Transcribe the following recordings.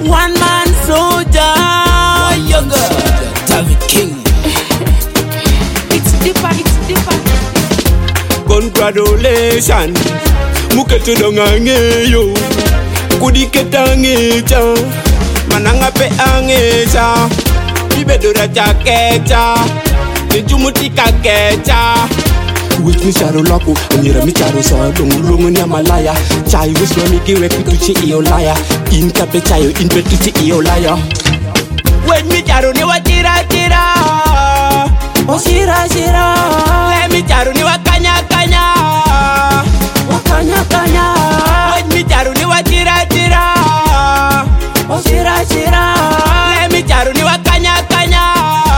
One man soldier. Younger David King. It's deeper. Congratulations. Muketu dongange yo. Kudiketangecha. Mananga pe angecha. Ibedura chakecha. Nijumutika kecha. Wit mi charo loko, anira mi charo so lungu ni amalaya. Chai wis mami kiwe pituchi iyo laya. In kape chayo in petuchi iyo laya. Wit mi charo ni watira tira. Oh shira. Le mi charo ni wakanya kanya. Wit mi charo ni watira tira. Oh shira. Le mi charo ni wakanya kanya.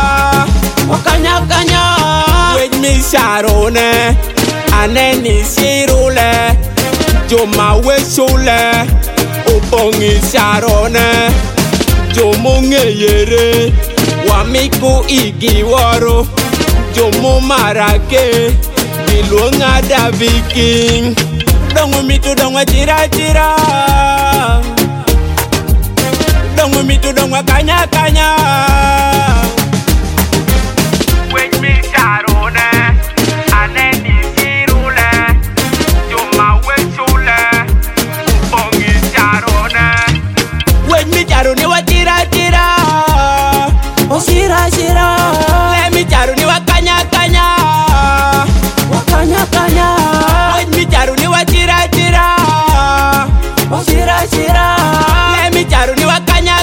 Wit mi charo ne aneni sirule. Joma wesule. Opongi charo ne. Jomo ngeyere. Wamiku igiwaro. Jomo marake. Bilonga David King. Dongo mitu dongo tira. Dongo mitu dongo kanya. Wait me charone. Aneni sirule. Joma wesule. Upongi charone. Wait me charone wa tira. Oh shira. Le mi charone wa kanya. Wait me charone wa tira. Oh shira. Le mi charone wa kanya.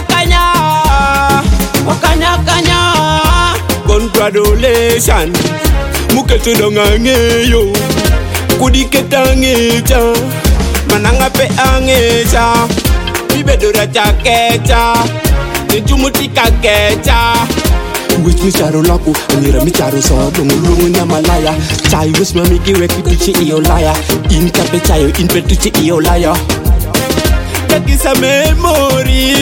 Congratulations. Muketu dongange yo. Kudiketangecha. Mananga pe angecha. Ibedura chakecha. Nijumutika kecha. Wit mi charo loko, anira mi charo so lungu ni amalaya. Chai wis mami kiwe pituchi iyo laya. In kape chayo in petuchi iyo laya. Takisa memory.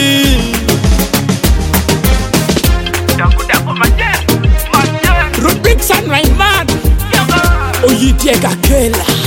Daku majen. Rubik San Rayman. Oyitiega Kela.